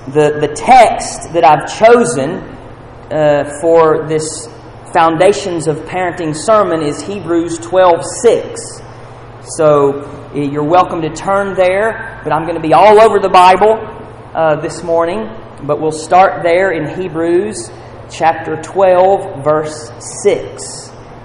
The text that I've chosen for this Foundations of Parenting sermon is Hebrews 12:6. So you're welcome to turn there, but I'm going to be all over the Bible this morning. But we'll start there in Hebrews chapter 12, verse 6.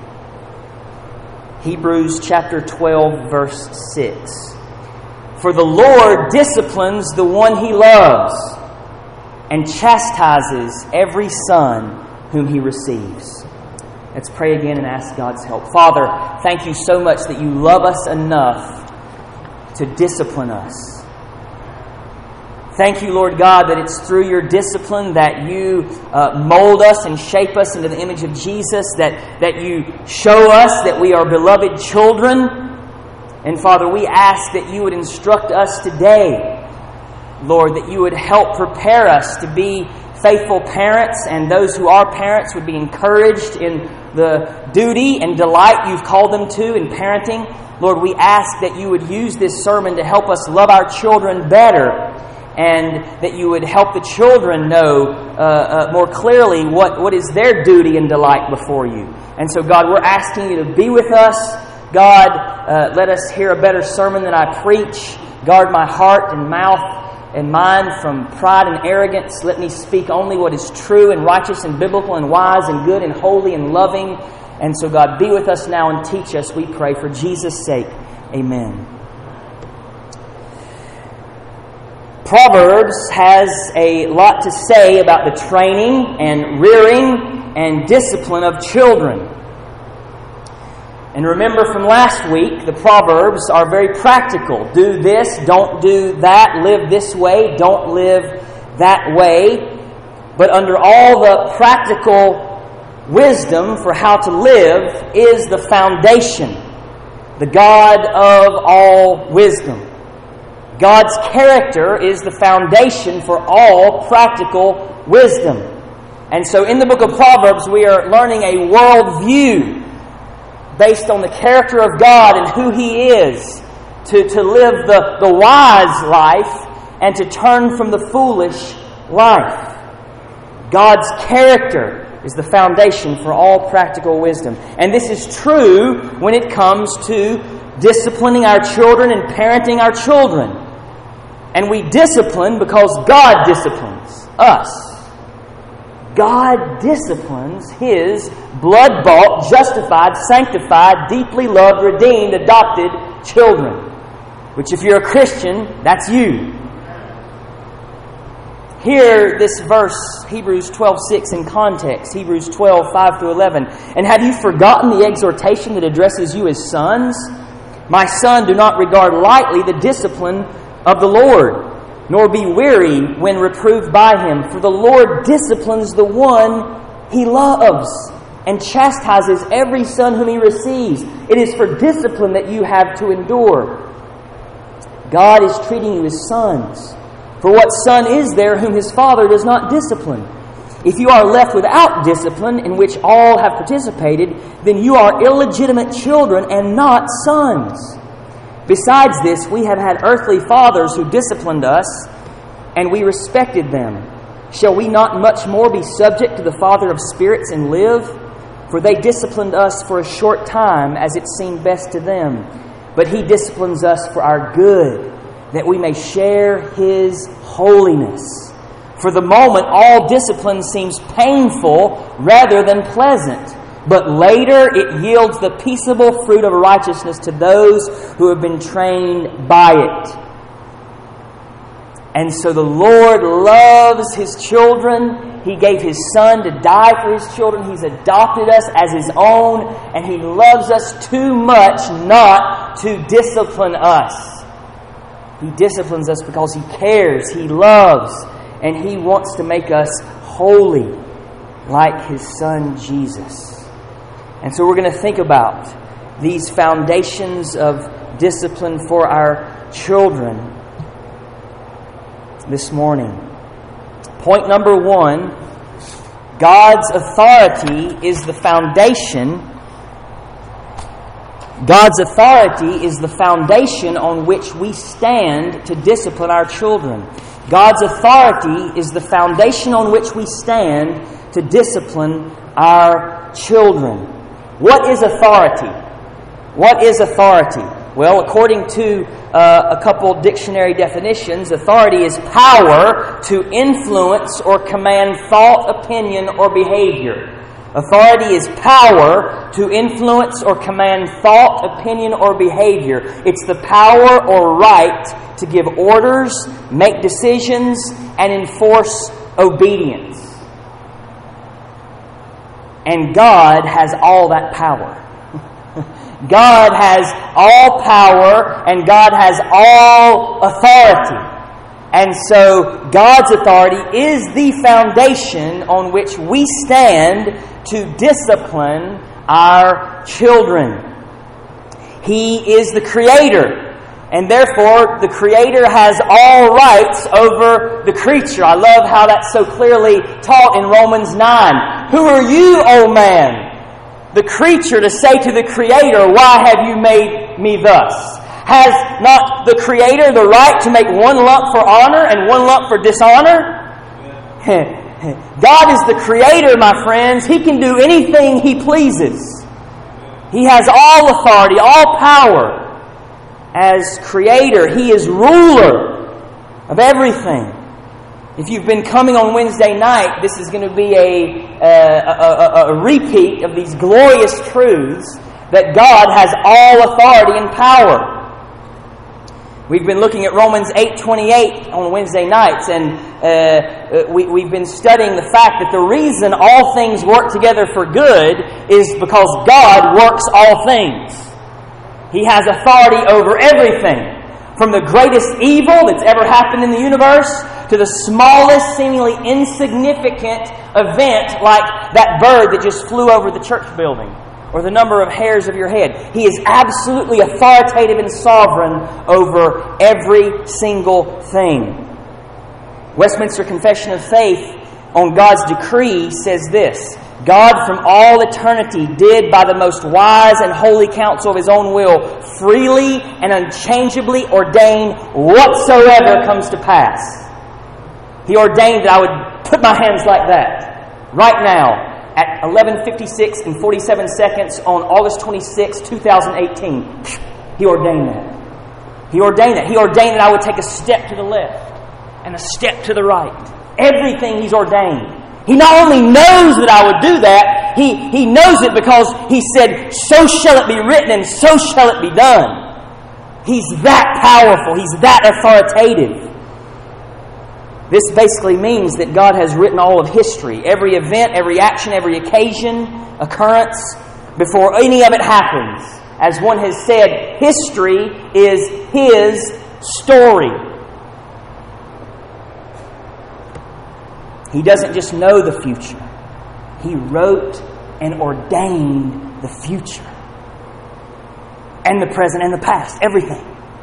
Hebrews chapter 12, verse 6. For the Lord disciplines the one He loves, and chastises every son whom He receives. Let's pray again and ask God's help. Father, thank You so much that You love us enough to discipline us. Thank You, Lord God, that it's through Your discipline that You mold us and shape us into the image of Jesus, that You show us that we are beloved children. And Father, we ask that You would instruct us today, Lord, that You would help prepare us to be faithful parents, and those who are parents would be encouraged in the duty and delight You've called them to in parenting. Lord, we ask that You would use this sermon to help us love our children better, and that You would help the children know more clearly what is their duty and delight before You. And so, God, we're asking You to be with us. God, let us hear a better sermon than I preach. Guard my heart and mouth and mind from pride and arrogance. Let me speak only what is true and righteous and biblical and wise and good and holy and loving. And so, God, be with us now and teach us, we pray, for Jesus' sake. Amen. Proverbs has a lot to say about the training and rearing and discipline of children. And remember from last week, the Proverbs are very practical. Do this, don't do that, live this way, don't live that way. But under all the practical wisdom for how to live is the foundation, the God of all wisdom. God's character is the foundation for all practical wisdom. And so in the book of Proverbs, we are learning a worldview based on the character of God and who He is, to live the wise life and to turn from the foolish life. God's character is the foundation for all practical wisdom. And this is true when it comes to disciplining our children and parenting our children. And we discipline because God disciplines us. God disciplines His blood-bought, justified, sanctified, deeply loved, redeemed, adopted children. Which, if you're a Christian, that's you. Hear this verse, Hebrews 12:6, in context. Hebrews 12:5-11. And have you forgotten the exhortation that addresses you as sons? My son, do not regard lightly the discipline of the Lord, nor be weary when reproved by Him. For the Lord disciplines the one He loves, and chastises every son whom He receives. It is for discipline that you have to endure. God is treating you as sons. For what son is there whom his father does not discipline? If you are left without discipline, in which all have participated, then you are illegitimate children and not sons. Besides this, we have had earthly fathers who disciplined us, and we respected them. Shall we not much more be subject to the Father of spirits and live? For they disciplined us for a short time, as it seemed best to them. But He disciplines us for our good, that we may share His holiness. For the moment, all discipline seems painful rather than pleasant. But later it yields the peaceable fruit of righteousness to those who have been trained by it. And so the Lord loves His children. He gave His Son to die for His children. He's adopted us as His own. And He loves us too much not to discipline us. He disciplines us because He cares, He loves, and He wants to make us holy like His Son Jesus. And so we're going to think about these foundations of discipline for our children this morning. Point number 1, God's authority is the foundation. God's authority is the foundation on which we stand to discipline our children. God's authority is the foundation on which we stand to discipline our children. What is authority? What is authority? Well, according to a couple dictionary definitions, authority is power to influence or command thought, opinion, or behavior. Authority is power to influence or command thought, opinion, or behavior. It's the power or right to give orders, make decisions, and enforce obedience. And God has all that power. God has all power and God has all authority. And so God's authority is the foundation on which we stand to discipline our children. He is the Creator, and therefore the Creator has all rights over the creature. I love how that's so clearly taught in Romans 9. Who are you, O man, the creature, to say to the Creator, why have you made me thus? Has not the Creator the right to make one lump for honor and one lump for dishonor? God is the Creator, my friends. He can do anything He pleases. He has all authority, all power. As Creator, He is ruler of everything. If you've been coming on Wednesday night, this is going to be a repeat of these glorious truths that God has all authority and power. We've been looking at Romans 8:28 on Wednesday nights, and we've been studying the fact that the reason all things work together for good is because God works all things. He has authority over everything, from the greatest evil that's ever happened in the universe to the smallest, seemingly insignificant event like that bird that just flew over the church building, or the number of hairs of your head. He is absolutely authoritative and sovereign over every single thing. Westminster Confession of Faith on God's decree says this: God from all eternity did by the most wise and holy counsel of His own will freely and unchangeably ordain whatsoever comes to pass. He ordained that I would put my hands like that right now at 11:56 and 47 seconds on August 26, 2018. He ordained that. He ordained that. He ordained that I would take a step to the left and a step to the right. Everything He's ordained. He not only knows that I would do that, He knows it because He said, so shall it be written and so shall it be done. He's that powerful. He's that authoritative. This basically means that God has written all of history, every event, every action, every occasion, occurrence, before any of it happens. As one has said, history is His story. He doesn't just know the future. He wrote and ordained the future. And the present and the past. Everything.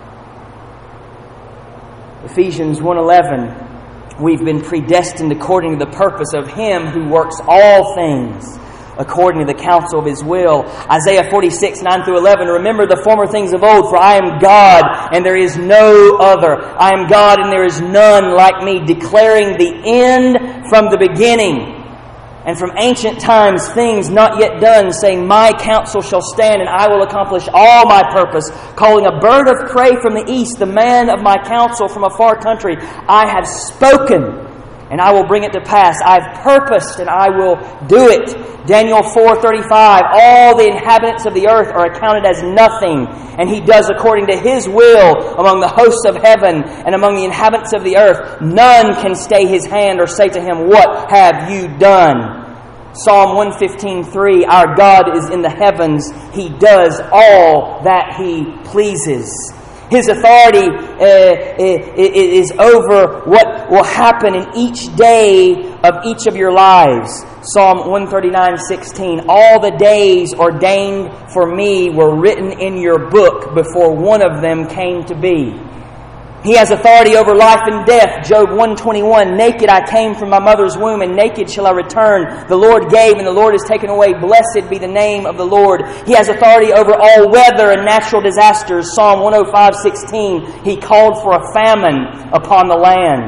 Ephesians 1:11. We've been predestined according to the purpose of Him who works all things according to the counsel of His will. Isaiah 46:9-11. Remember the former things of old, for I am God and there is no other. I am God and there is none like me, declaring the end from the beginning. And from ancient times things not yet done, saying, my counsel shall stand, and I will accomplish all my purpose. Calling a bird of prey from the east, the man of my counsel from a far country. I have spoken, and I will bring it to pass. I have purposed, and I will do it. Daniel 4:35, all the inhabitants of the earth are accounted as nothing, and He does according to His will among the hosts of heaven and among the inhabitants of the earth. None can stay His hand or say to Him, what have you done? Psalm 115:3, our God is in the heavens. He does all that He pleases. His authority is over what will happen in each day of each of your lives. Psalm 139:16, all the days ordained for me were written in your book before one of them came to be. He has authority over life and death. Job 1:21, naked I came from my mother's womb, and naked shall I return. The Lord gave, and the Lord has taken away. Blessed be the name of the Lord. He has authority over all weather and natural disasters. Psalm 105:16, He called for a famine upon the land.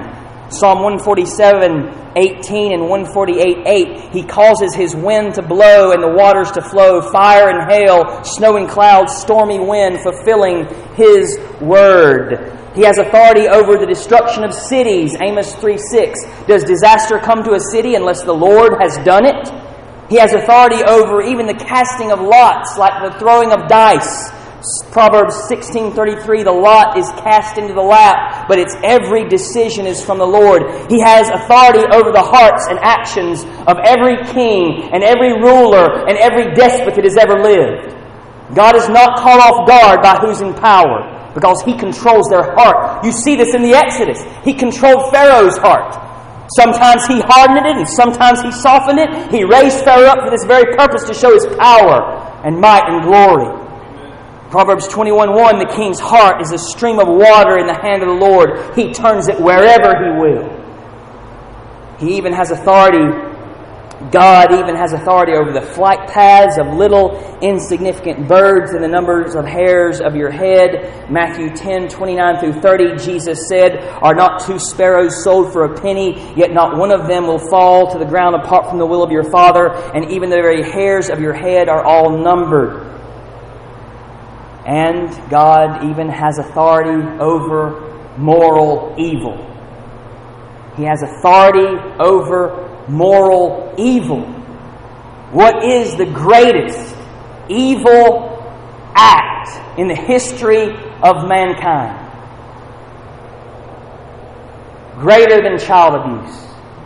Psalm 147:18 and 148:8, He causes His wind to blow and the waters to flow, fire and hail, snow and clouds, stormy wind, fulfilling His word. He has authority over the destruction of cities, Amos 3:6. Does disaster come to a city unless the Lord has done it? He has authority over even the casting of lots, like the throwing of dice. Proverbs 16:33, the lot is cast into the lap, but its every decision is from the Lord. He has authority over the hearts and actions of every king and every ruler and every despot that has ever lived. God is not caught off guard by who's in power, because He controls their heart. You see this in the Exodus. He controlled Pharaoh's heart. Sometimes He hardened it and sometimes He softened it. He raised Pharaoh up for this very purpose, to show His power and might and glory. Proverbs 21:1, the king's heart is a stream of water in the hand of the Lord. He turns it wherever He will. He even has authority. God even has authority over the flight paths of little insignificant birds and the numbers of hairs of your head. Matthew 10:29 through 30, Jesus said, "Are not 2 sparrows sold for a penny? Yet not one of them will fall to the ground apart from the will of your Father, and even the very hairs of your head are all numbered." And God even has authority over moral evil. He has authority over moral evil. What is the greatest evil act in the history of mankind? Greater than child abuse.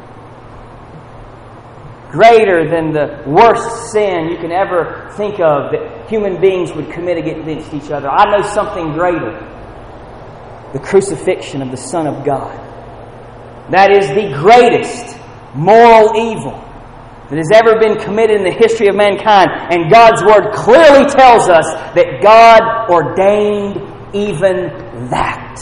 Greater than the worst sin you can ever think of that human beings would commit against each other. I know something greater. The crucifixion of the Son of God. That is the greatest moral evil that has ever been committed in the history of mankind. And God's Word clearly tells us that God ordained even that.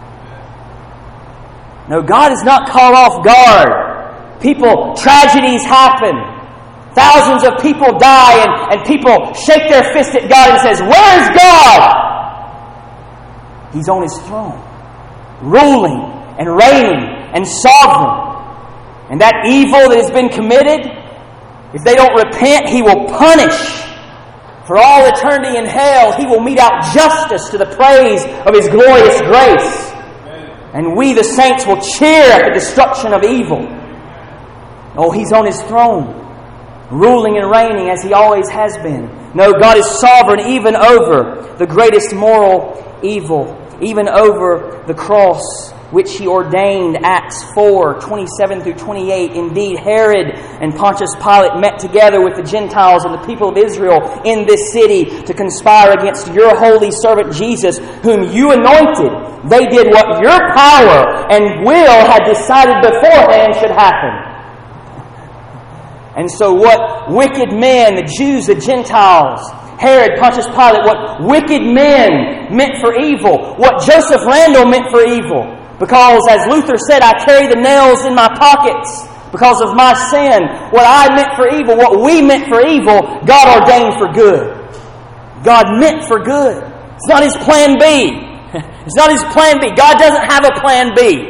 No, God is not caught off guard. Tragedies happen. Thousands of people die, and people shake their fist at God and says, "Where's God?" He's on His throne, ruling and reigning and sovereign. And that evil that has been committed, if they don't repent, He will punish for all eternity in hell. He will mete out justice to the praise of His glorious grace. And we, the saints, will cheer at the destruction of evil. Oh, He's on His throne, ruling and reigning as He always has been. No, God is sovereign even over the greatest moral evil, even over the cross, which He ordained. Acts 4:27 through 28. Indeed, Herod and Pontius Pilate met together with the Gentiles and the people of Israel in this city to conspire against your holy servant Jesus, whom you anointed. They did what your power and will had decided beforehand should happen. And so what wicked men, the Jews, the Gentiles, Herod, Pontius Pilate, what wicked men meant for evil, what Joseph Randall meant for evil. Because, as Luther said, I carry the nails in my pockets because of my sin. What I meant for evil, what we meant for evil, God ordained for good. God meant for good. It's not His plan B. It's not His plan B. God doesn't have a plan B.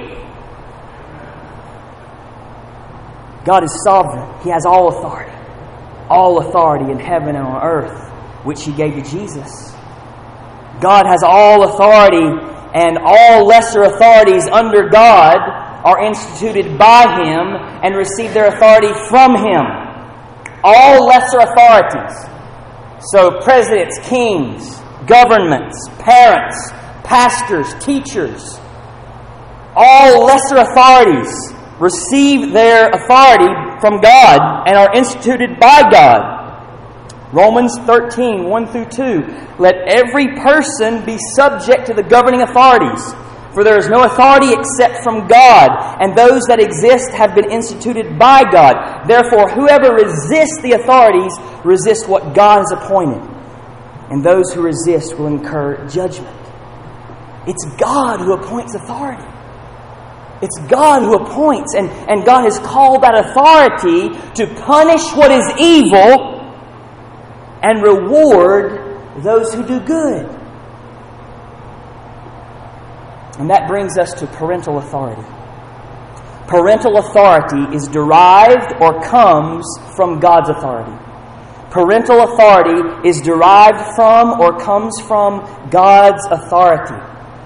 God is sovereign. He has all authority. All authority in heaven and on earth, which He gave to Jesus. God has all authority, and all lesser authorities under God are instituted by Him and receive their authority from Him. All lesser authorities. So presidents, kings, governments, parents, pastors, teachers, all lesser authorities receive their authority from God and are instituted by God. Romans 13:1 through 2. Let every person be subject to the governing authorities, for there is no authority except from God, and those that exist have been instituted by God. Therefore, whoever resists the authorities resists what God has appointed, and those who resist will incur judgment. It's God who appoints authority. It's God who appoints, and God has called that authority to punish what is evil and reward those who do good. And that brings us to parental authority. parental authority is derived or comes from God's authority. Parental authority is derived from or comes from God's authority.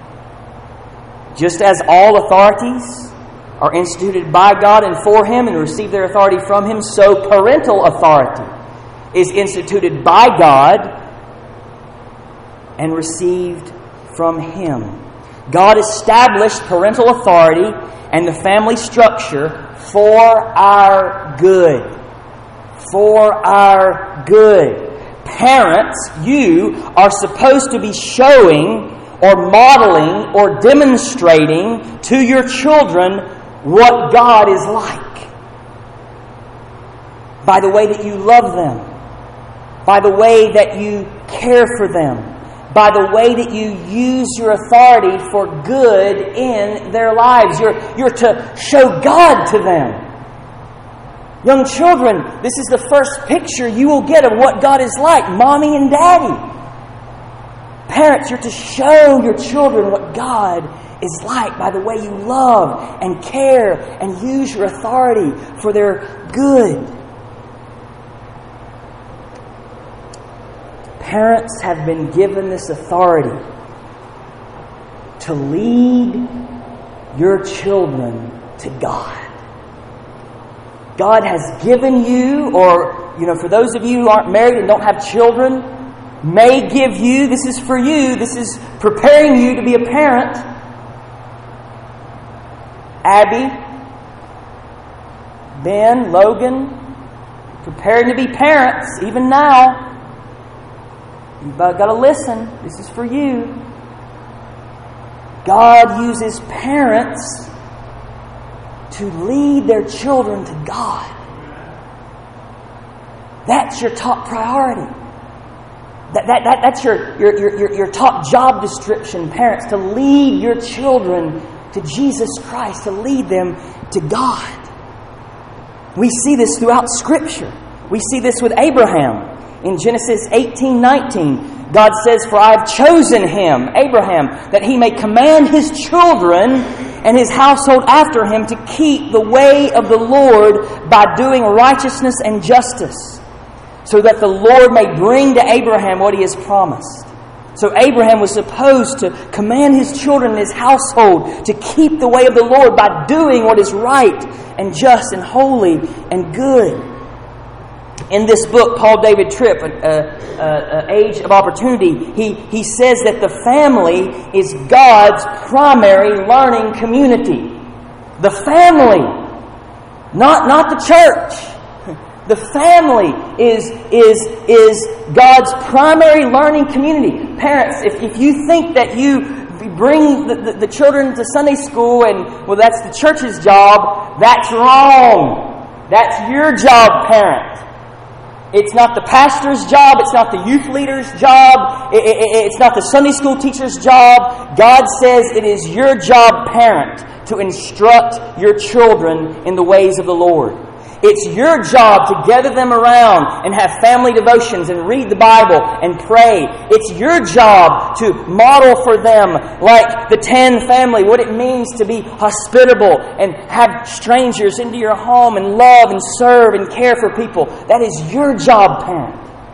Just as all authorities are instituted by God and for Him and receive their authority from Him, so parental authority is instituted by God and received from Him. God established parental authority and the family structure for our good. For our good. Parents, you are supposed to be showing or modeling or demonstrating to your children what God is like. By the way that you love them. By the way that you care for them. By the way that you use your authority for good in their lives. You're to show God to them. Young children, this is the first picture you will get of what God is like, Mommy and Daddy. Parents, you're to show your children what God is like by the way you love and care and use your authority for their good. Parents have been given this authority to lead your children to God. God has given you, or, for those of you who aren't married and don't have children, may give you, this is for you, this is preparing you to be a parent. Abby, Ben, Logan, preparing to be parents, even now. You've got to listen. This is for you. God uses parents to lead their children to God. That's your top priority. That's your top job description, parents, to lead your children to Jesus Christ, to lead them to God. We see this throughout Scripture. We see this with Abraham. In Genesis 18:19, God says, "For I have chosen him," Abraham, "that he may command his children and his household after him to keep the way of the Lord by doing righteousness and justice, so that the Lord may bring to Abraham what he has promised." So Abraham was supposed to command his children and his household to keep the way of the Lord by doing what is right and just and holy and good. In this book, Paul David Tripp, Age of Opportunity, he says that the family is God's primary learning community. The family, not the church. The family is God's primary learning community. Parents, if you think that you bring the children to Sunday school and, well, that's the church's job, that's wrong. That's your job, parent. It's not the pastor's job. It's not the youth leader's job. It's not the Sunday school teacher's job. God says it is your job, parent, to instruct your children in the ways of the Lord. It's your job to gather them around and have family devotions and read the Bible and pray. It's your job to model for them, like the Tan family, what it means to be hospitable and have strangers into your home and love and serve and care for people. That is your job, parent,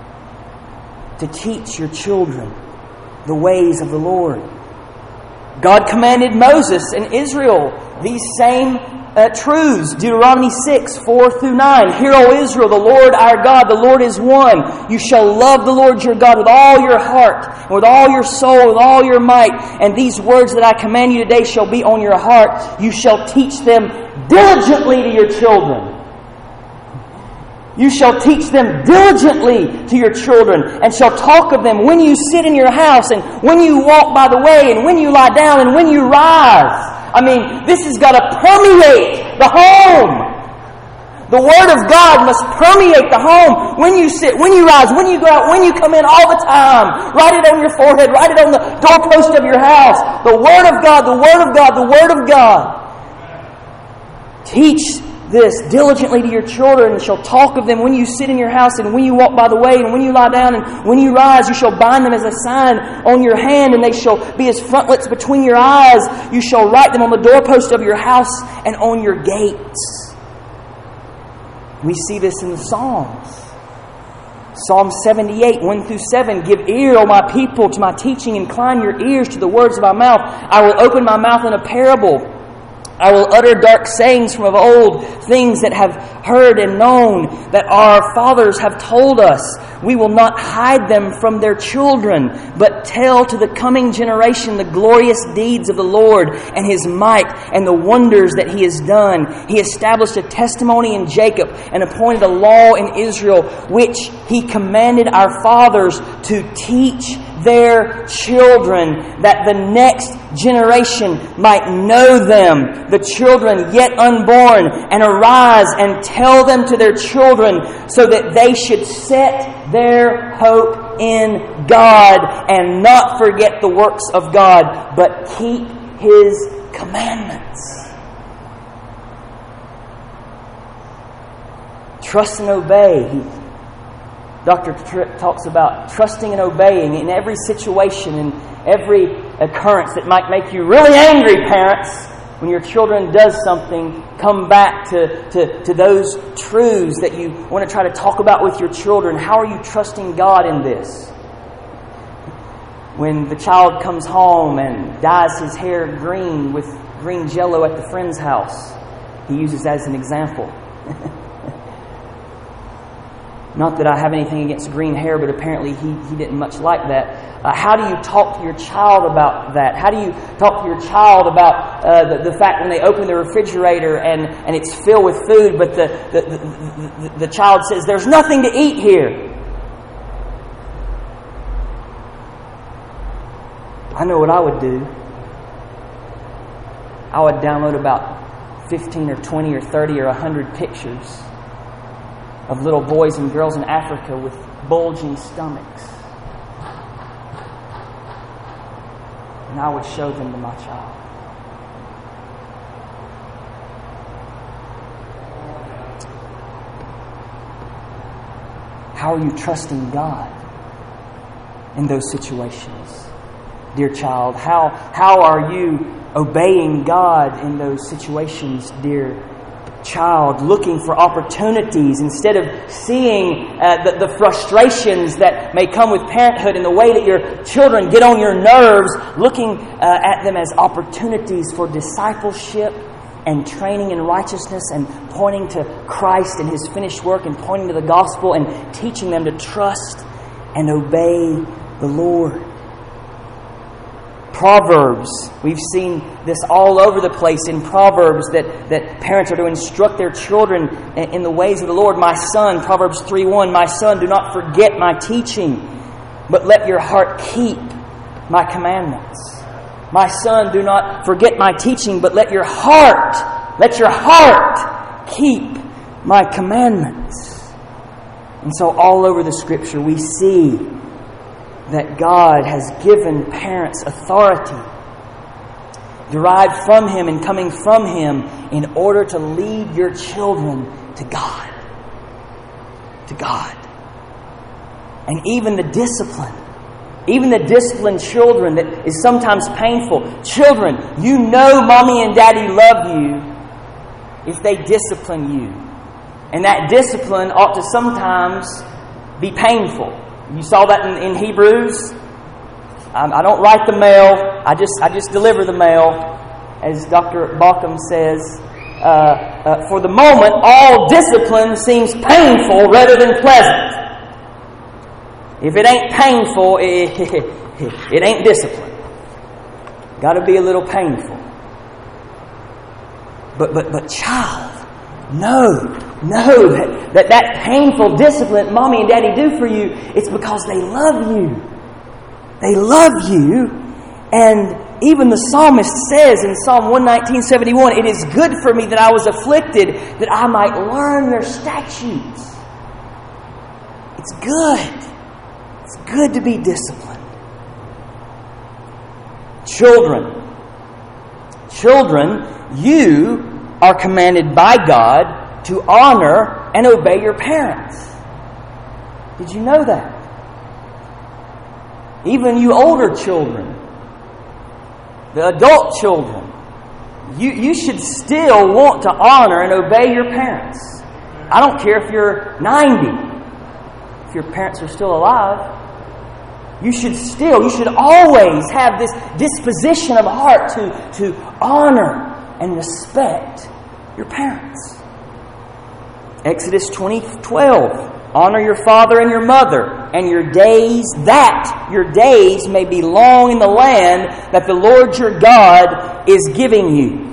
to teach your children the ways of the Lord. God commanded Moses and Israel these same truths. Deuteronomy 6:4-9. "Hear, O Israel, the Lord our God, the Lord is one. You shall love the Lord your God with all your heart, and with all your soul, with all your might. And these words that I command you today shall be on your heart. You shall teach them diligently to your children." You shall teach them diligently to your children, and shall talk of them when you sit in your house, and when you walk by the way, and when you lie down, and when you rise. I mean, this has got to permeate the home. The Word of God must permeate the home. When you sit, when you rise, when you go out, when you come in, all the time. Write it on your forehead. Write it on the doorpost of your house. The Word of God, the Word of God, the Word of God. Teach this diligently to your children, and shall talk of them when you sit in your house, and when you walk by the way, and when you lie down, and when you rise. You shall bind them as a sign on your hand, and they shall be as frontlets between your eyes. You shall write them on the doorpost of your house and on your gates. We see this in the Psalms. Psalm 78, 1 through 7. Give ear, O my people, to my teaching. Incline your ears to the words of my mouth. I will open my mouth in a parable. I will utter dark sayings from of old, things that have heard and known, that our fathers have told us. We will not hide them from their children, but tell to the coming generation the glorious deeds of the Lord and His might and the wonders that He has done. He established a testimony in Jacob and appointed a law in Israel, which He commanded our fathers to teach their children, that the next generation might know them, the children yet unborn, and arise and tell them to their children, so that they should set their hope in God and not forget the works of God, but keep His commandments. Trust and obey. Dr. Tripp talks about trusting and obeying in every situation, in every occurrence that might make you really angry, parents. When your children does something, come back to those truths that you want to try to talk about with your children. How are you trusting God in this? When the child comes home and dyes his hair green with green Jell-O at the friend's house, he uses that as an example. Not that I have anything against green hair, but apparently he didn't much like that. How do you talk to your child about that? How do you talk to your child about the fact when they open the refrigerator and it's filled with food, but the child says, "There's nothing to eat here"? I know what I would do. I would download about 15 or 20 or 30 or 100 pictures of little boys and girls in Africa with bulging stomachs. And I would show them to my child. How are you trusting God in those situations, dear child? How are you obeying God in those situations, dear child, looking for opportunities instead of seeing the frustrations that may come with parenthood and the way that your children get on your nerves, looking at them as opportunities for discipleship and training in righteousness and pointing to Christ and His finished work and pointing to the gospel and teaching them to trust and obey the Lord. Proverbs. We've seen this all over the place in Proverbs that parents are to instruct their children in the ways of the Lord. My son, Proverbs 3:1, my son, do not forget my teaching, but let your heart keep my commandments. My son, do not forget my teaching, but let your heart keep my commandments. And so all over the Scripture we see that God has given parents authority derived from Him and coming from Him in order to lead your children to God. To God. And even the disciplined children that is sometimes painful. Children, you know Mommy and Daddy love you if they discipline you. And that discipline ought to sometimes be painful. You saw that in Hebrews. I don't write the mail. I just deliver the mail, as Dr. Bauckham says. For the moment, all discipline seems painful rather than pleasant. If it ain't painful, it ain't discipline. Got to be a little painful. But child, know that painful discipline Mommy and Daddy do for you, it's because they love you. They love you. And even the psalmist says in Psalm 119:71, it is good for me that I was afflicted, that I might learn your statutes. It's good. It's good to be disciplined. Children, you are commanded by God to honor and obey your parents. Did you know that? Even you older children, the adult children, you should still want to honor and obey your parents. I don't care if you're 90. If your parents are still alive, you should always have this disposition of heart to honor and respect your parents. Exodus 20:12. Honor your father and your mother, and your days may be long in the land that the Lord your God is giving you.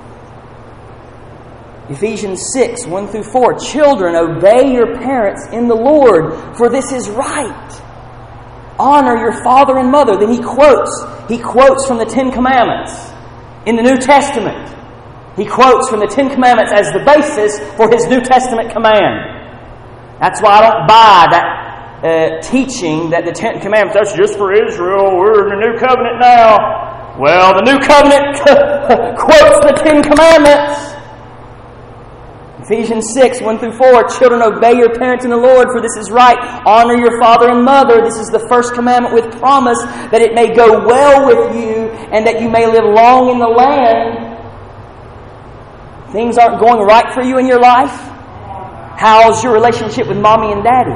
Ephesians 6:1-4. Children, obey your parents in the Lord, for this is right. Honor your father and mother. Then he quotes from the Ten Commandments in the New Testament. He quotes from the Ten Commandments as the basis for his New Testament command. That's why I don't buy that teaching that the Ten Commandments, that's just for Israel, we're in the New Covenant now. Well, the New Covenant quotes the Ten Commandments. Ephesians 6:1-4. Children, obey your parents in the Lord, for this is right. Honor your father and mother. This is the first commandment with promise, that it may go well with you and that you may live long in the land. Things aren't going right for you in your life? How's your relationship with mommy and daddy?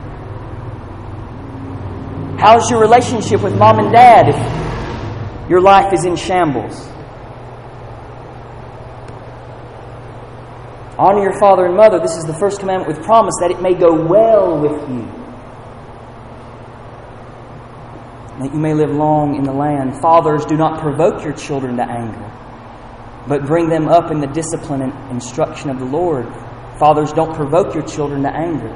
How's your relationship with mom and dad if your life is in shambles? Honor your father and mother. This is the first commandment with promise, that it may go well with you, that you may live long in the land. Fathers, do not provoke your children to anger, but bring them up in the discipline and instruction of the Lord. Fathers, don't provoke your children to anger.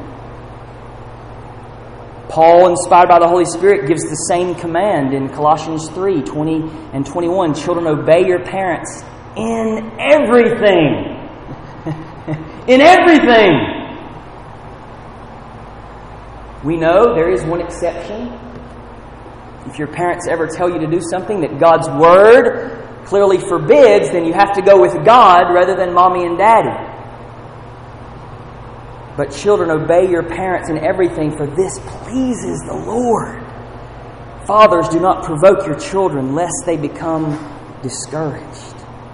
Paul, inspired by the Holy Spirit, gives the same command in Colossians 3:20-21. Children, obey your parents in everything. In everything. We know there is one exception. If your parents ever tell you to do something that God's Word clearly forbids, then you have to go with God rather than mommy and daddy. But children, obey your parents in everything, for this pleases the Lord. Fathers, do not provoke your children, lest they become discouraged.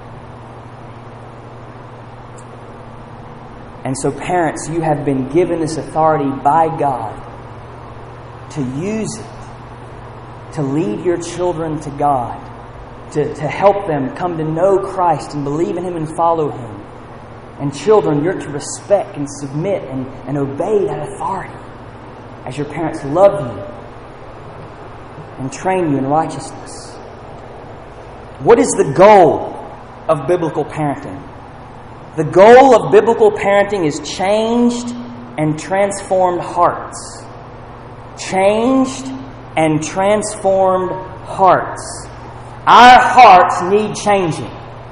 And so, parents, you have been given this authority by God to use it, to lead your children to God, to help them come to know Christ and believe in Him and follow Him. And children, you're to respect and submit and obey that authority as your parents love you and train you in righteousness. What is the goal of biblical parenting? The goal of biblical parenting is changed and transformed hearts. Changed and transformed hearts. Our hearts need changing.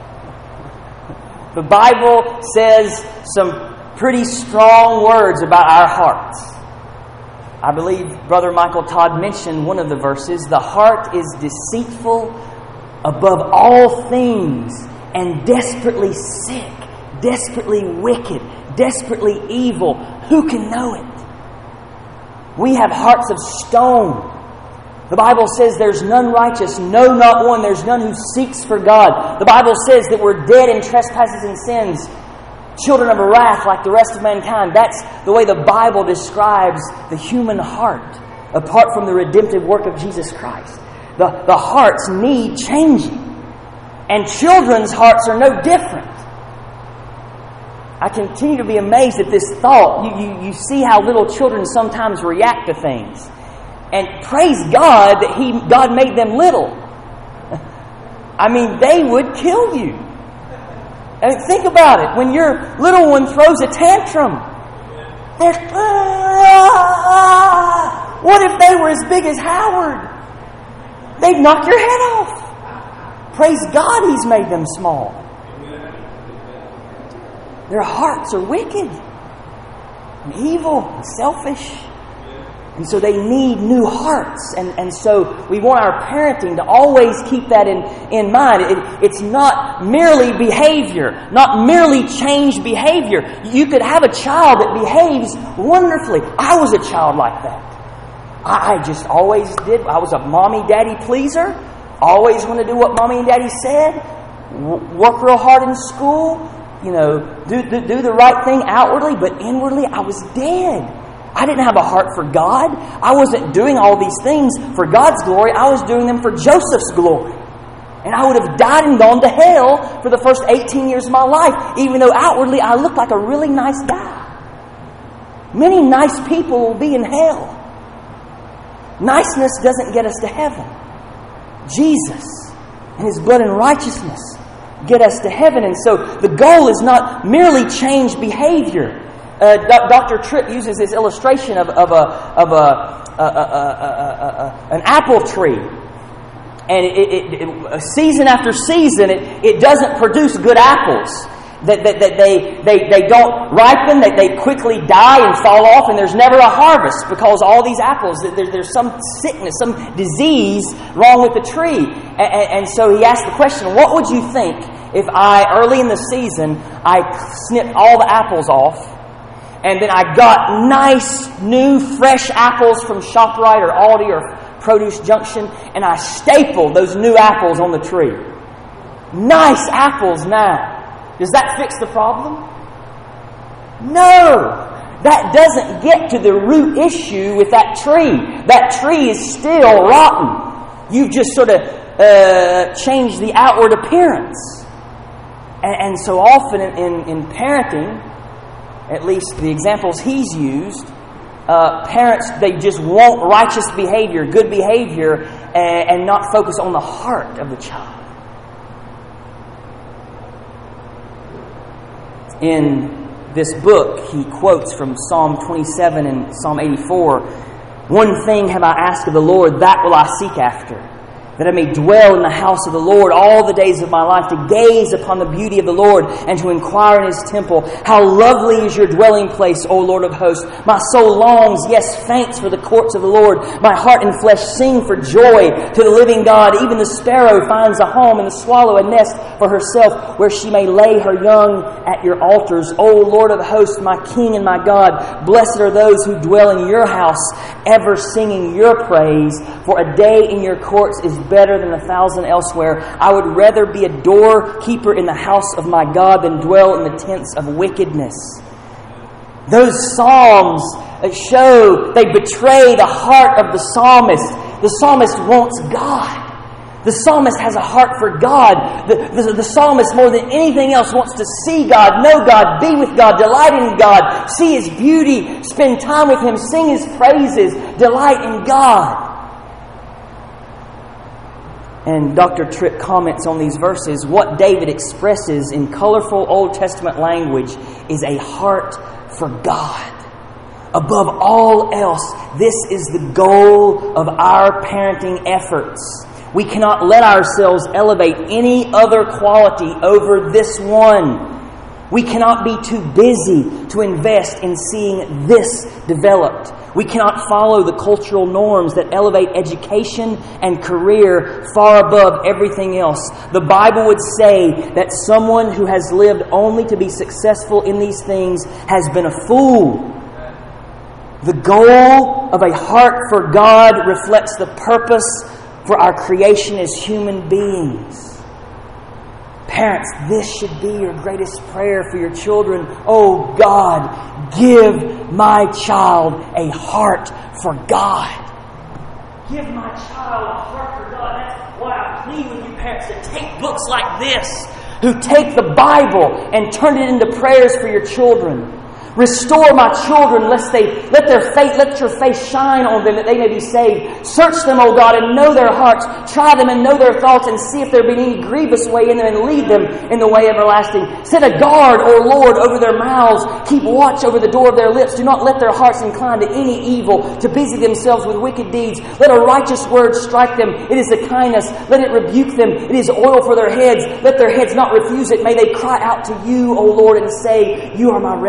The Bible says some pretty strong words about our hearts. I believe Brother Michael Todd mentioned one of the verses. The heart is deceitful above all things and desperately sick, desperately wicked, desperately evil. Who can know it? We have hearts of stone. The Bible says there's none righteous, no, not one. There's none who seeks for God. The Bible says that we're dead in trespasses and sins, children of wrath like the rest of mankind. That's the way the Bible describes the human heart, apart from the redemptive work of Jesus Christ. The hearts need changing. And children's hearts are no different. I continue to be amazed at this thought. You see how little children sometimes react to things. And praise God that God made them little. I mean, they would kill you. I mean, think about it. When your little one throws a tantrum, what if they were as big as Howard? They'd knock your head off. Praise God He's made them small. Their hearts are wicked and evil and selfish. And so they need new hearts. And so we want our parenting to always keep that in mind. It's not merely behavior, not merely changed behavior. You could have a child that behaves wonderfully. I was a child like that. I just always did. I was a mommy, daddy pleaser. Always want to do what mommy and daddy said. Work real hard in school. Do the right thing outwardly, but inwardly I was dead. I didn't have a heart for God. I wasn't doing all these things for God's glory. I was doing them for Joseph's glory. And I would have died and gone to hell for the first 18 years of my life, even though outwardly I looked like a really nice guy. Many nice people will be in hell. Niceness doesn't get us to heaven. Jesus and His blood and righteousness get us to heaven. And so the goal is not merely change behavior. Dr. Tripp uses this illustration of an apple tree. And season after season, it doesn't produce good apples. That they don't ripen, they quickly die and fall off, and there's never a harvest because all these apples, there's some sickness, some disease wrong with the tree. And so he asked the question, what would you think if early in the season, I snipped all the apples off, and then I got nice, new, fresh apples from ShopRite or Aldi or Produce Junction, and I stapled those new apples on the tree? Nice apples now. Does that fix the problem? No! That doesn't get to the root issue with that tree. That tree is still rotten. You've just sort of changed the outward appearance. And so often in parenting, at least the examples he's used, parents, they just want righteous behavior, good behavior, and not focus on the heart of the child. In this book, he quotes from Psalm 27 and Psalm 84, "One thing have I asked of the Lord, that will I seek after, that I may dwell in the house of the Lord all the days of my life, to gaze upon the beauty of the Lord and to inquire in His temple. How lovely is your dwelling place, O Lord of hosts! My soul longs, yes, faints for the courts of the Lord. My heart and flesh sing for joy to the living God. Even the sparrow finds a home, and the swallow a nest for herself, where she may lay her young at your altars. O Lord of hosts, my King and my God, blessed are those who dwell in your house, ever singing your praise. For a day in your courts is better than 1,000 elsewhere. I would rather be a doorkeeper in the house of my God than dwell in the tents of wickedness." Those psalms show, they betray the heart of the psalmist. The psalmist wants God. The psalmist has a heart for God. The psalmist, more than anything else, wants to see God, know God, be with God, delight in God, see His beauty, spend time with Him, sing His praises, delight in God. And Dr. Tripp comments on these verses. What David expresses in colorful Old Testament language is a heart for God. Above all else, this is the goal of our parenting efforts. We cannot let ourselves elevate any other quality over this one. We cannot be too busy to invest in seeing this developed. We cannot follow the cultural norms that elevate education and career far above everything else. The Bible would say that someone who has lived only to be successful in these things has been a fool. The goal of a heart for God reflects the purpose for our creation as human beings. Parents, this should be your greatest prayer for your children. Oh God, give my child a heart for God. Give my child a heart for God. That's why I plead with you parents to take books like this, who take the Bible and turn it into prayers for your children. Restore my children, lest let your face shine on them, that they may be saved. Search them, O God, and know their hearts. Try them and know their thoughts, and see if there be any grievous way in them, and lead them in the way everlasting. Set a guard, O Lord, over their mouths. Keep watch over the door of their lips. Do not let their hearts incline to any evil, to busy themselves with wicked deeds. Let a righteous word strike them. It is the kindness. Let it rebuke them. It is oil for their heads. Let their heads not refuse it. May they cry out to you, O Lord, and say, You are my refuge.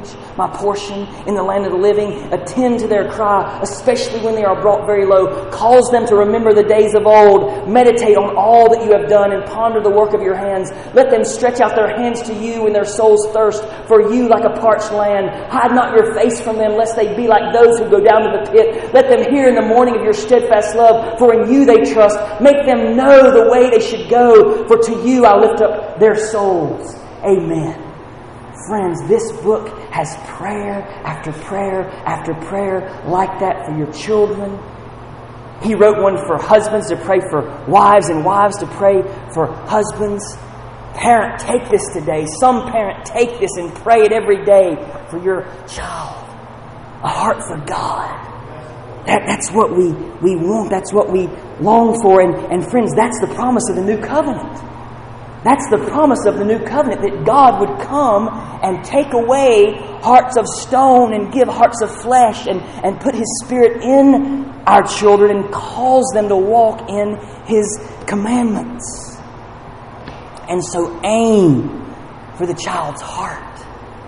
my portion in the land of the living. Attend to their cry, especially when they are brought very low. Cause them to remember the days of old. Meditate on all that you have done and ponder the work of your hands. Let them stretch out their hands to you in their soul's thirst for you like a parched land. Hide not your face from them, lest they be like those who go down to the pit. Let them hear in the morning of your steadfast love, for in you they trust. Make them know the way they should go, for to you I lift up their souls. Amen. Friends, this book has prayer after prayer after prayer like that for your children. He wrote one for husbands to pray for wives and wives to pray for husbands. Parent, take this today. Some parent, take this and pray it every day for your child. A heart for God. That's what we want. That's what we long for. And friends, that's the promise of the new covenant. That's the promise of the new covenant, that God would come and take away hearts of stone and give hearts of flesh and put His Spirit in our children and cause them to walk in His commandments. And so aim for the child's heart.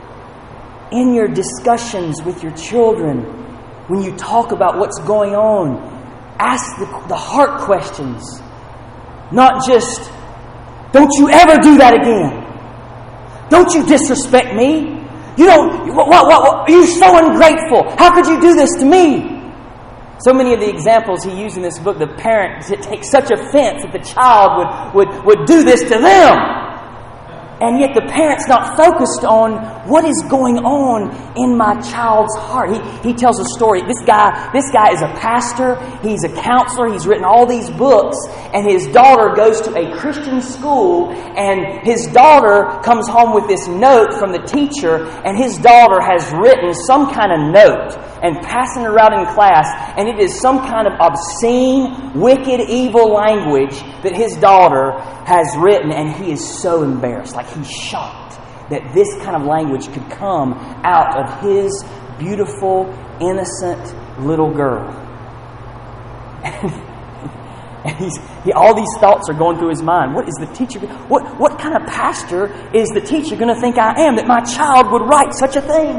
In your discussions with your children, when you talk about what's going on, ask the heart questions. Not just, don't you ever do that again. Don't you disrespect me. You're so ungrateful. How could you do this to me? So many of the examples he used in this book, the parent takes such offense that the child would do this to them. And yet the parent's not focused on what is going on in my child's heart. He tells a story. This guy is a pastor. He's a counselor. He's written all these books. And his daughter goes to a Christian school. And his daughter comes home with this note from the teacher. And his daughter has written some kind of note and passing it around in class. And it is some kind of obscene, wicked, evil language that his daughter has written. And he is so embarrassed. Like, he's shocked that this kind of language could come out of his beautiful, innocent little girl. And all these thoughts are going through his mind. What is the teacher? What kind of pastor is the teacher going to think I am that my child would write such a thing?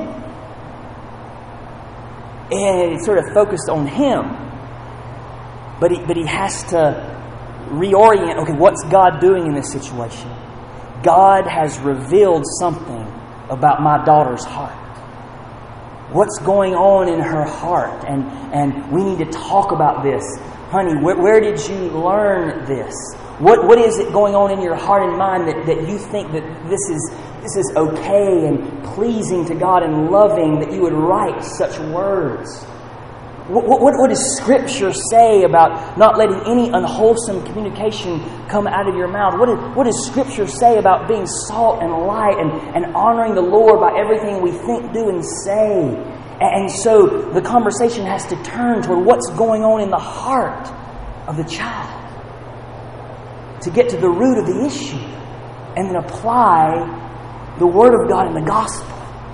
And it's sort of focused on him. But he has to reorient. Okay, what's God doing in this situation? God has revealed something about my daughter's heart. What's going on in her heart? And we need to talk about this. Honey, where did you learn this? What is it going on in your heart and mind that you think that this is okay and pleasing to God and loving, that you would write such words? What does Scripture say about not letting any unwholesome communication come out of your mouth? What does Scripture say about being salt and light and honoring the Lord by everything we think, do, and say? And so the conversation has to turn toward what's going on in the heart of the child to get to the root of the issue and then apply the Word of God and the Gospel.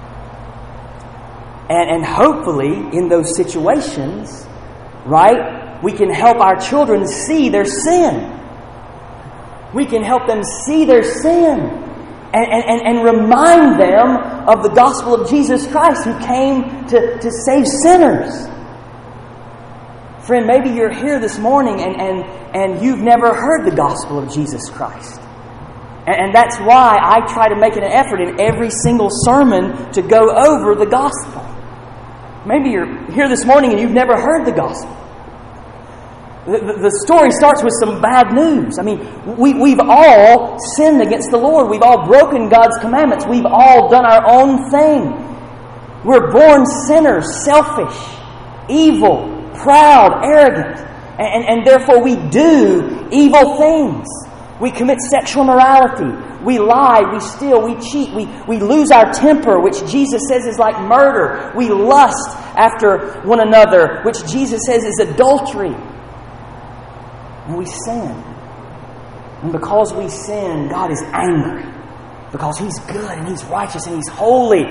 And hopefully, in those situations, right, we can help our children see their sin. We can help them see their sin and remind them of the gospel of Jesus Christ, who came to save sinners. Friend, maybe you're here this morning and you've never heard the gospel of Jesus Christ. And that's why I try to make an effort in every single sermon to go over the gospel. Maybe you're here this morning and you've never heard the gospel. The story starts with some bad news. I mean, we've all sinned against the Lord. We've all broken God's commandments. We've all done our own thing. We're born sinners, selfish, evil, proud, arrogant. And therefore we do evil things. We commit sexual immorality. We lie, we steal, we cheat, we lose our temper, which Jesus says is like murder. We lust after one another, which Jesus says is adultery. And we sin. And because we sin, God is angry. Because He's good and He's righteous and He's holy.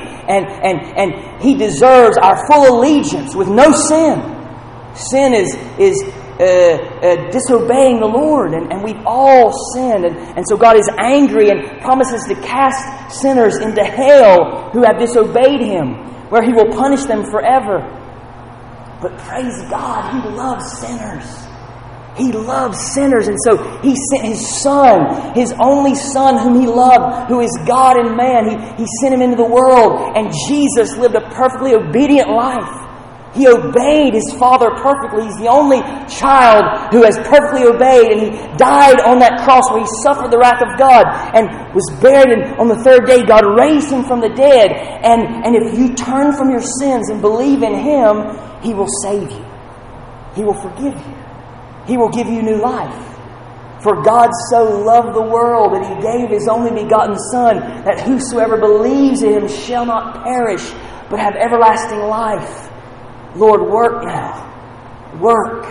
And He deserves our full allegiance with no sin. Sin is disobeying the Lord. And we've all sinned. And so God is angry and promises to cast sinners into hell who have disobeyed Him, where He will punish them forever. But praise God, He loves sinners. He loves sinners, and so He sent His Son, His only Son whom He loved, who is God and man. He sent Him into the world, and Jesus lived a perfectly obedient life. He obeyed His Father perfectly. He's the only child who has perfectly obeyed, and He died on that cross where He suffered the wrath of God and was buried, and on the third day God raised Him from the dead. And if you turn from your sins and believe in Him, He will save you. He will forgive you. He will give you new life. For God so loved the world that He gave His only begotten Son, that whosoever believes in Him shall not perish, but have everlasting life. Lord, work now. Work.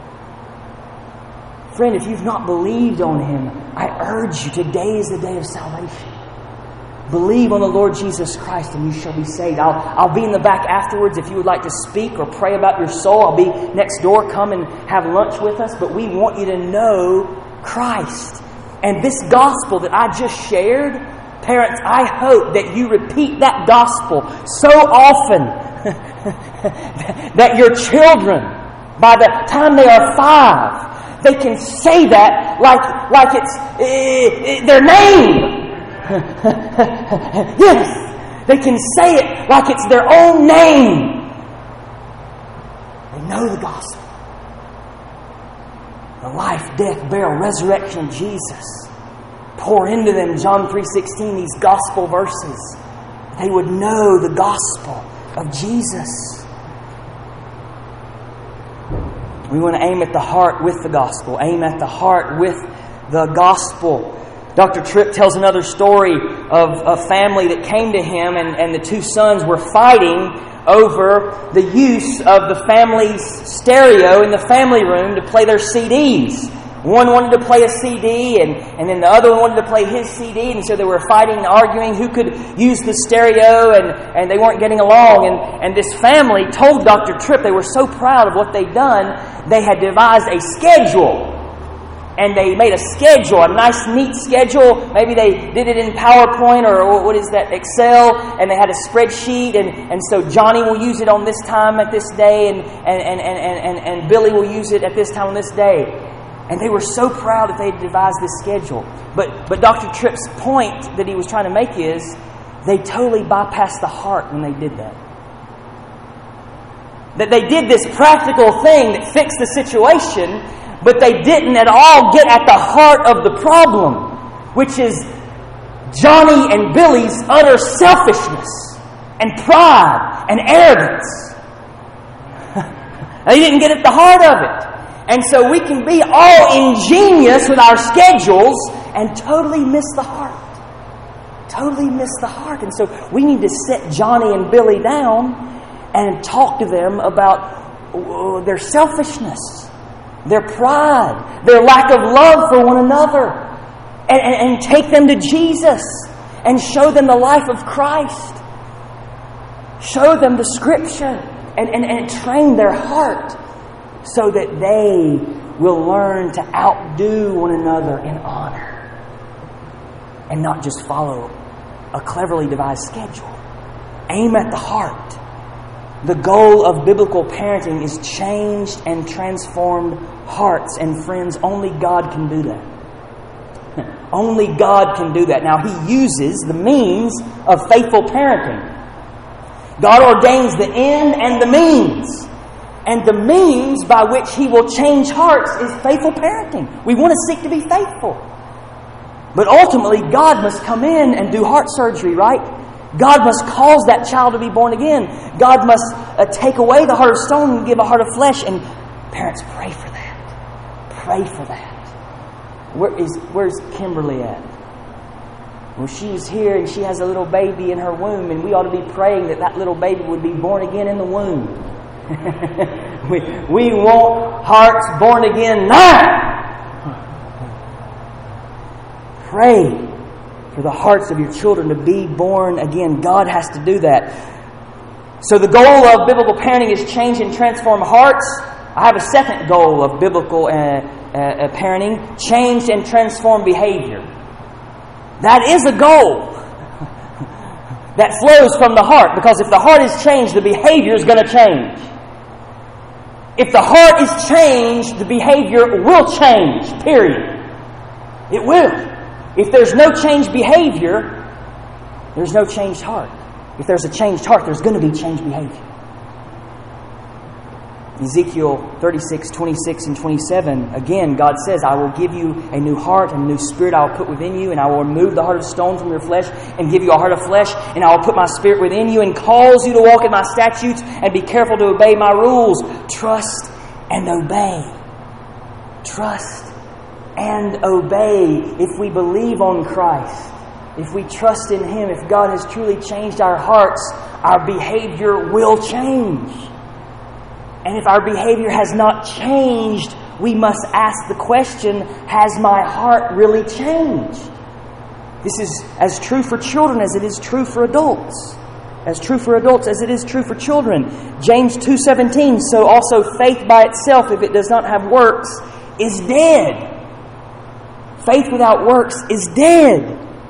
Friend, if you've not believed on Him, I urge you, today is the day of salvation. Believe on the Lord Jesus Christ and you shall be saved. I'll be in the back afterwards if you would like to speak or pray about your soul. I'll be next door. Come and have lunch with us. But we want you to know Christ. And this gospel that I just shared, parents, I hope that you repeat that gospel so often that your children, by the time they are 5, they can say that like it's their name. Yes, they can say it like it's their own name. They know the gospel. The life, death, burial, resurrection of Jesus. Pour into them, John 3:16, these gospel verses. They would know the gospel of Jesus. We want to aim at the heart with the gospel. Aim at the heart with the gospel. Dr. Tripp tells another story of a family that came to him and the two sons were fighting over the use of the family's stereo in the family room to play their CDs. One wanted to play a CD and then the other one wanted to play his CD, and so they were fighting and arguing who could use the stereo, and they weren't getting along. And this family told Dr. Tripp, they were so proud of what they'd done, they had devised a schedule. And they made a schedule, a nice, neat schedule. Maybe they did it in PowerPoint or what is that, Excel, and they had a spreadsheet. And so Johnny will use it on this time at this day, and Billy will use it at this time on this day. And they were so proud that they had devised this schedule. But Dr. Tripp's point that he was trying to make is they totally bypassed the heart when they did that. That they did this practical thing that fixed the situation, but they didn't at all get at the heart of the problem, which is Johnny and Billy's utter selfishness and pride and arrogance. They didn't get at the heart of it. And so we can be all ingenious with our schedules and totally miss the heart. Totally miss the heart. And so we need to sit Johnny and Billy down and talk to them about their selfishness, their pride, their lack of love for one another, and take them to Jesus and show them the life of Christ. Show them the Scripture and train their heart so that they will learn to outdo one another in honor and not just follow a cleverly devised schedule. Aim at the heart. The goal of biblical parenting is changed and transformed hearts. And friends, only God can do that. Only God can do that. Now, He uses the means of faithful parenting. God ordains the end and the means. And the means by which He will change hearts is faithful parenting. We want to seek to be faithful. But ultimately, God must come in and do heart surgery, right? God must cause that child to be born again. God must take away the heart of stone and give a heart of flesh. And parents, pray for that. Pray for that. Where's Kimberly at? Well, she's here and she has a little baby in her womb, and we ought to be praying that little baby would be born again in the womb. we want hearts born again now. Pray for the hearts of your children to be born again. God has to do that. So the goal of biblical parenting is change and transform hearts. I have a second goal of biblical parenting: changed and transformed behavior. That is a goal that flows from the heart, because if the heart is changed, the behavior is going to change. If the heart is changed, the behavior will change, period. It will. If there's no changed behavior, there's no changed heart. If there's a changed heart, there's going to be changed behavior. Ezekiel 36, 26 and 27, again, God says, I will give you a new heart and a new spirit I will put within you, and I will remove the heart of stone from your flesh and give you a heart of flesh, and I will put my spirit within you and cause you to walk in my statutes and be careful to obey my rules. Trust and obey. Trust and obey. If we believe on Christ, if we trust in Him, if God has truly changed our hearts, our behavior will change. And if our behavior has not changed, we must ask the question, has my heart really changed? This is as true for children as it is true for adults. As true for adults as it is true for children. James 2:17, so also faith by itself, if it does not have works, is dead. Faith without works is dead.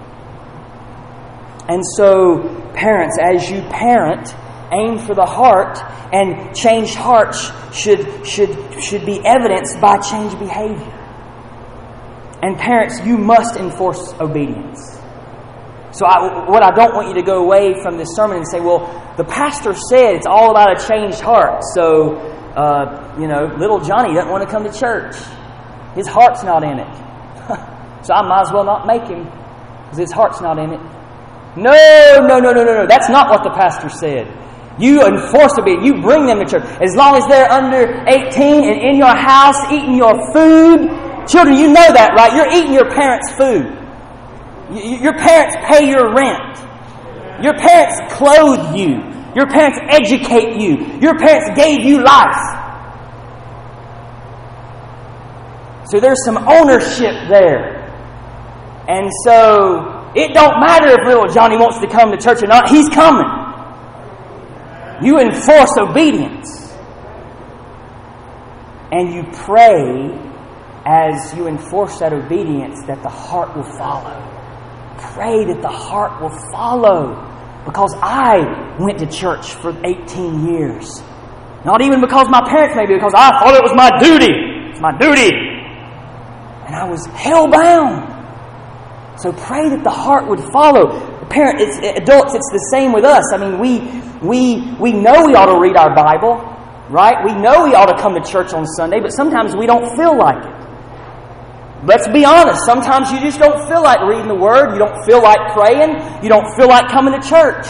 And so, parents, as you parent, aim for the heart, and changed hearts should be evidenced by changed behavior. And parents, you must enforce obedience. So what I don't want you to go away from this sermon and say, well, the pastor said it's all about a changed heart. So, little Johnny doesn't want to come to church. His heart's not in it. So I might as well not make him, because his heart's not in it. No. That's not what the pastor said. You enforce obedience. You bring them to church. As long as they're under 18 and in your house eating your food. Children, you know that, right? You're eating your parents' food. Your parents pay your rent. Your parents clothe you. Your parents educate you. Your parents gave you life. So there's some ownership there. And so it don't matter if little Johnny wants to come to church or not. He's coming. You enforce obedience. And you pray as you enforce that obedience that the heart will follow. Pray that the heart will follow. Because I went to church for 18 years. Not even because my parents made me, because I thought it was my duty. It's my duty. And I was hell-bound. So pray that the heart would follow. Adults, it's the same with us. I mean, we know we ought to read our Bible, right? We know we ought to come to church on Sunday, but sometimes we don't feel like it. Let's be honest. Sometimes you just don't feel like reading the Word. You don't feel like praying. You don't feel like coming to church.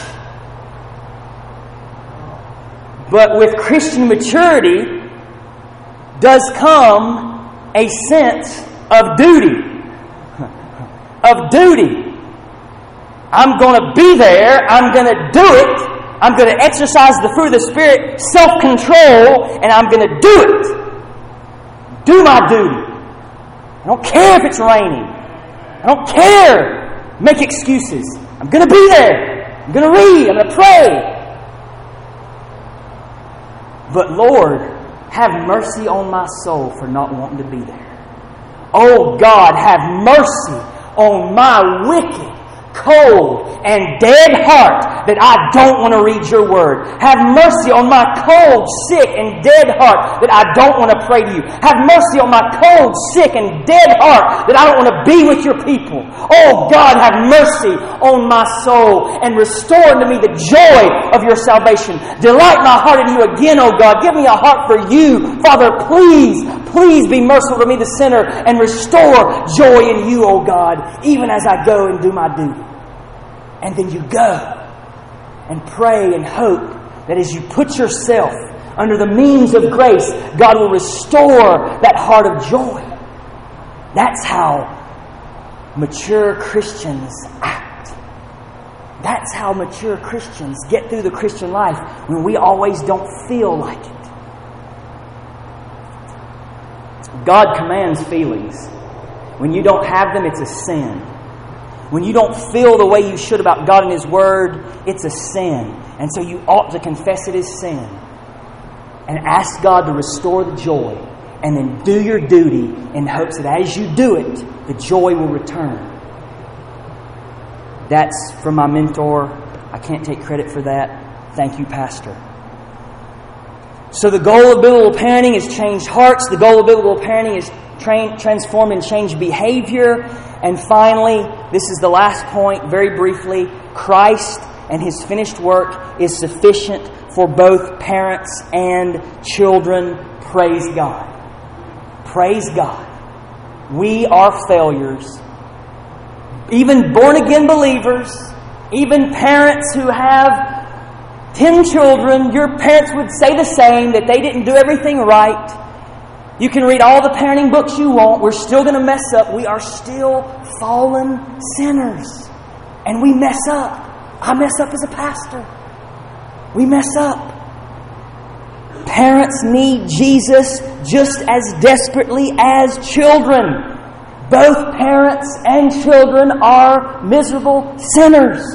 But with Christian maturity does come a sense of duty. Of duty. I'm going to be there. I'm going to do it. I'm going to exercise the fruit of the Spirit, self-control, and I'm going to do it. Do my duty. I don't care if it's raining. I don't care. Make excuses. I'm going to be there. I'm going to read. I'm going to pray. But Lord, have mercy on my soul for not wanting to be there. Oh God, have mercy on my wicked, cold, and dead heart that I don't want to read your word. Have mercy on my cold, sick, and dead heart that I don't want to pray to you. Have mercy on my cold, sick, and dead heart that I don't want to be with your people. Oh God, have mercy on my soul and restore unto me the joy of your salvation. Delight my heart in you again, oh God. Give me a heart for you. Father, please be merciful to me, the sinner, and restore joy in you, oh God, even as I go and do my duty. And then you go and pray and hope that as you put yourself under the means of grace, God will restore that heart of joy. That's how mature Christians act. That's how mature Christians get through the Christian life when we always don't feel like it. God commands feelings. When you don't have them, it's a sin. When you don't feel the way you should about God and His Word, it's a sin. And so you ought to confess it as sin. and ask God to restore the joy. And then do your duty in hopes that as you do it, the joy will return. That's from my mentor. I can't take credit for that. Thank you, Pastor. So the goal of biblical parenting is change hearts. The goal of biblical parenting is transform and change behavior. And finally, this is the last point, very briefly, Christ and His finished work is sufficient for both parents and children. Praise God. Praise God. We are failures. Even born-again believers, even parents who have 10 children, your parents would say the same, that they didn't do everything right. You can read all the parenting books you want. We're still going to mess up. We are still fallen sinners. And we mess up. I mess up as a pastor. We mess up. Parents need Jesus just as desperately as children. Both parents and children are miserable sinners.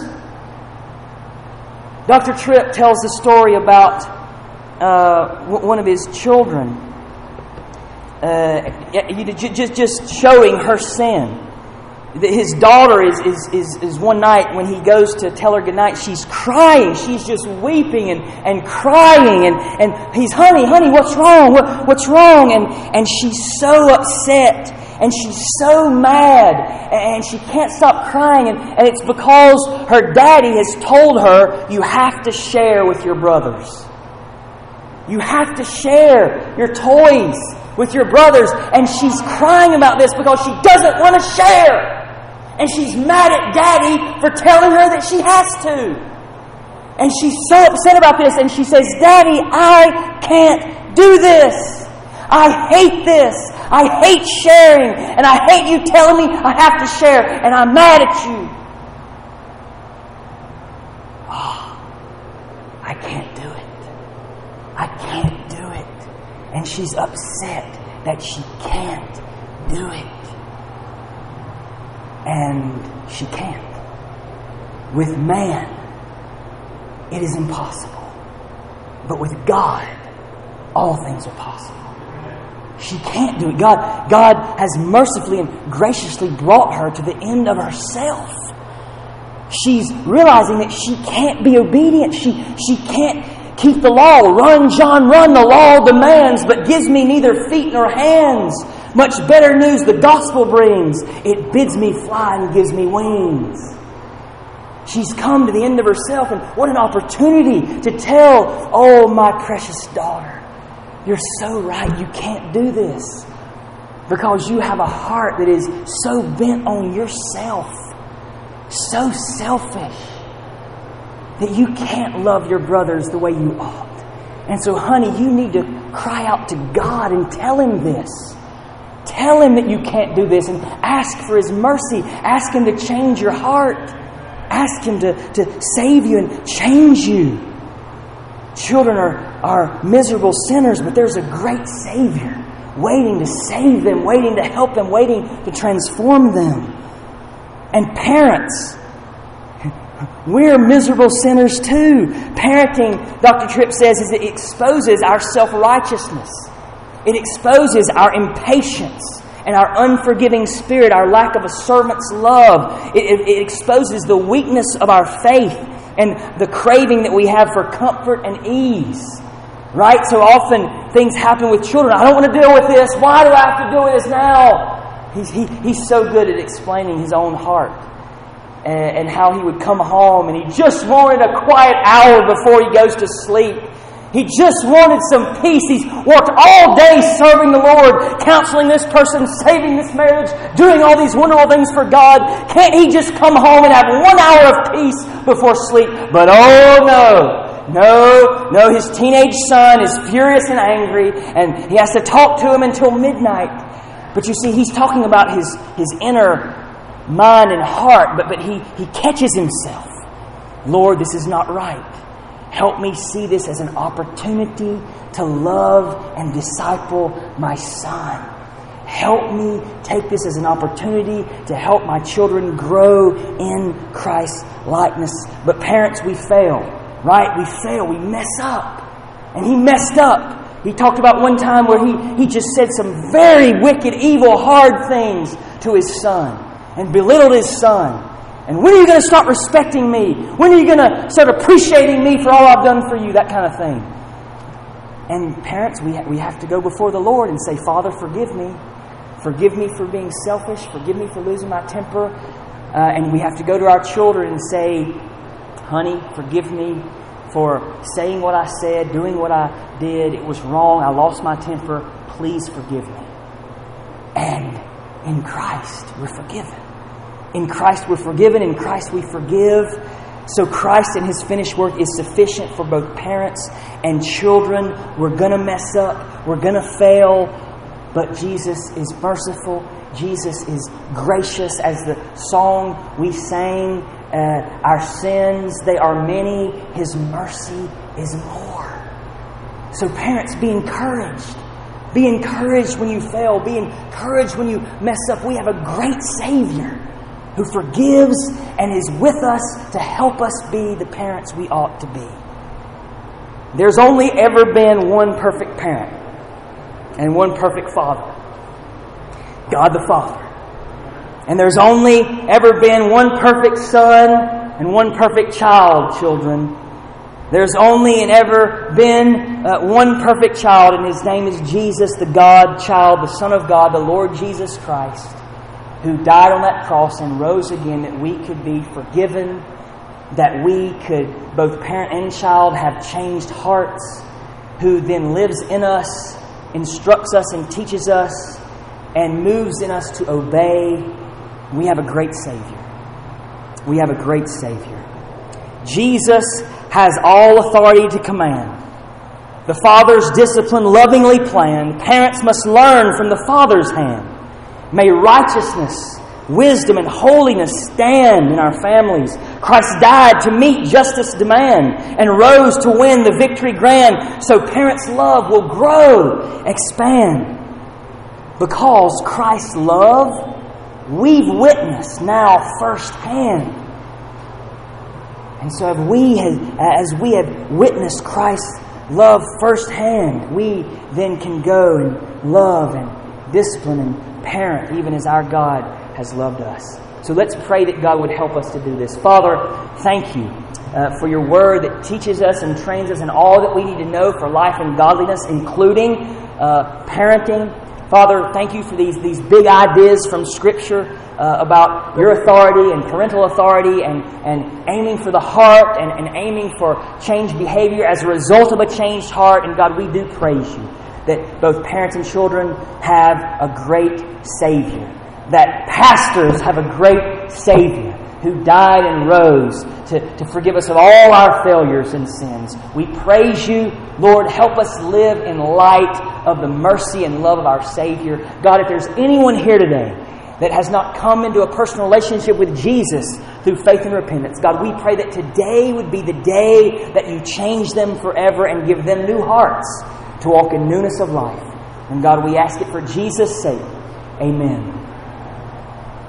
Dr. Tripp tells the story about one of his children just showing her sin. His daughter is one night when he goes to tell her goodnight, she's crying. She's just weeping and crying. And he's, honey, what's wrong? What's wrong? And she's so upset. And she's so mad. And she can't stop crying. And it's because her daddy has told her, you have to share with your brothers. You have to share your toys with your brothers. And she's crying about this because she doesn't want to share. And she's mad at Daddy for telling her that she has to. And she's so upset about this. And she says, Daddy, I can't do this. I hate this. I hate sharing. And I hate you telling me I have to share. And I'm mad at you. Oh, I can't do it. I can't do it. And she's upset that she can't do it. And she can't. With man, it is impossible. But with God, all things are possible. She can't do it. God has mercifully and graciously brought her to the end of herself. She's realizing that she can't be obedient. She can't keep the law. Run, John, run. The law demands, but gives me neither feet nor hands. Much better news the gospel brings. It bids me fly and gives me wings. She's come to the end of herself, and what an opportunity to tell, oh, my precious daughter, you're so right. You can't do this because you have a heart that is so bent on yourself, so selfish, that you can't love your brothers the way you ought. And so, honey, you need to cry out to God and tell Him this. Tell Him that you can't do this and ask for His mercy. Ask Him to change your heart. Ask Him to save you and change you. Children are miserable sinners, but there's a great Savior waiting to save them, waiting to help them, waiting to transform them. And parents, we're miserable sinners too. Parenting, Dr. Tripp says, is it exposes our self-righteousness. It exposes our impatience and our unforgiving spirit, our lack of a servant's love. It exposes the weakness of our faith and the craving that we have for comfort and ease. Right? So often things happen with children. I don't want to deal with this. Why do I have to deal with this now? He's so good at explaining his own heart and how he would come home and he just wanted a quiet hour before he goes to sleep. He just wanted some peace. He's worked all day serving the Lord, counseling this person, saving this marriage, doing all these wonderful things for God. Can't he just come home and have 1 hour of peace before sleep? But oh no, his teenage son is furious and angry, and he has to talk to him until midnight. But you see, he's talking about his inner mind and heart, but he catches himself. Lord, this is not right. Help me see this as an opportunity to love and disciple my son. Help me take this as an opportunity to help my children grow in Christ's likeness. But parents, we fail, right? We fail. We mess up. And he messed up. He talked about one time where he just said some very wicked, evil, hard things to his son and belittled his son. And when are you going to start respecting me? When are you going to start appreciating me for all I've done for you? That kind of thing. And parents, we have to go before the Lord and say, Father, forgive me. Forgive me for being selfish. Forgive me for losing my temper. And we have to go to our children and say, honey, forgive me for saying what I said, doing what I did. It was wrong. I lost my temper. Please forgive me. And in Christ, we're forgiven. In Christ, we're forgiven. In Christ, we forgive. So Christ and His finished work is sufficient for both parents and children. We're going to mess up. We're going to fail. But Jesus is merciful. Jesus is gracious. As the song we sang, our sins, they are many. His mercy is more. So parents, be encouraged. Be encouraged when you fail. Be encouraged when you mess up. We have a great Savior who forgives and is with us to help us be the parents we ought to be. There's only ever been one perfect parent and one perfect father, God the Father. And there's only ever been one perfect son and one perfect child, children. There's only and ever been one perfect child, and His name is Jesus, the God child, the Son of God, the Lord Jesus Christ, who died on that cross and rose again that we could be forgiven, that we could, both parent and child, have changed hearts, who then lives in us, instructs us and teaches us, and moves in us to obey. We have a great Savior. We have a great Savior. Jesus has all authority to command. The Father's discipline lovingly planned. Parents must learn from the Father's hand. May righteousness, wisdom, and holiness stand in our families. Christ died to meet justice demand and rose to win the victory grand. So parents' love will grow, expand. Because Christ's love, we've witnessed now firsthand. And so as we have witnessed Christ's love firsthand, we then can go and love and discipline and parent, even as our God has loved us. So let's pray that God would help us to do this. Father, thank you for your word that teaches us and trains us in all that we need to know for life and godliness, including parenting. Father, thank you for these big ideas from Scripture about your authority and parental authority and aiming for the heart and aiming for changed behavior as a result of a changed heart. And God, we do praise you that both parents and children have a great Savior, that pastors have a great Savior who died and rose to forgive us of all our failures and sins. We praise you, Lord. Help us live in light of the mercy and love of our Savior. God, if there's anyone here today that has not come into a personal relationship with Jesus through faith and repentance, God, we pray that today would be the day that you change them forever and give them new hearts to walk in newness of life. And God, we ask it for Jesus' sake. Amen.